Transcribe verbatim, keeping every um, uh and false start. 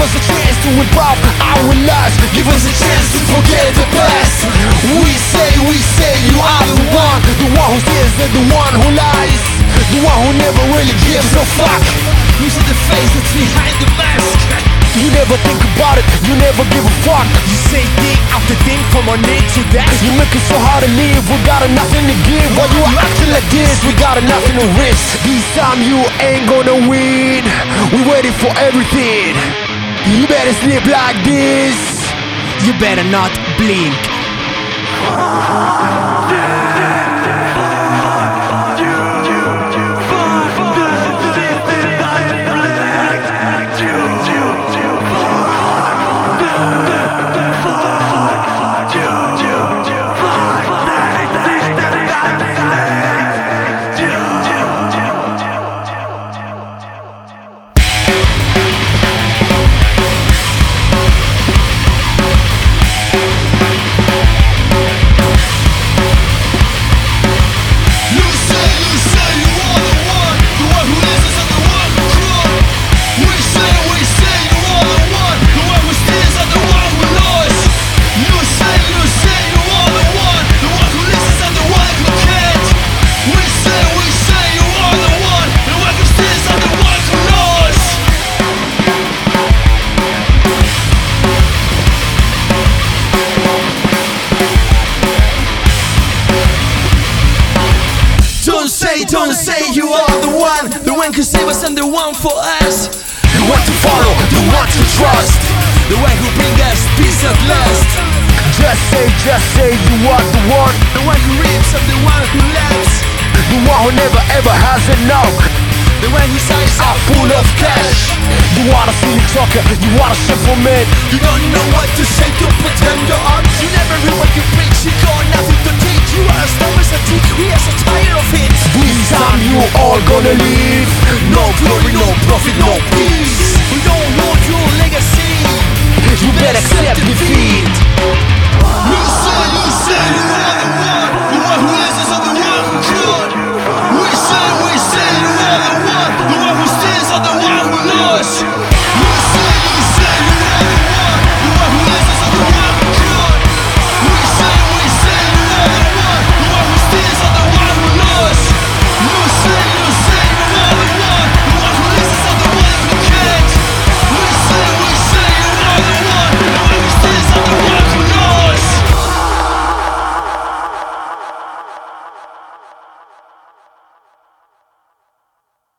us a chance to improve our lives. Give us a chance to forget the past. We say, we say you are the one, the one who steals and the one who lies, the one who never really gives a fuck. You see the face that's behind the mask. You never think about it, you never give a fuck. You say thing after thing from our need to that. You make it so hard to live, we got nothing to give. While you acting like this, we got nothing to risk. This time you ain't gonna win, we waiting for everything. You better sleep like this. You better not blink. Don't say you are the one, the one who save us and the one for us. The one to follow, the one to trust, the one who bring us peace at last. Just say, just say you are the one, the one who reaps and the one who laughs, the one who never ever has enough, the one whose eyes are full of cash. You wanna see me talking, you wanna simple man. You don't know what to say to pretend you're on. You never read what you preach, you got nothing to teach. You are as dumb as a teach, we are so tired of it. This time you all gonna leave. No glory, no profit, no peace. We don't want your legacy. You better accept defeat.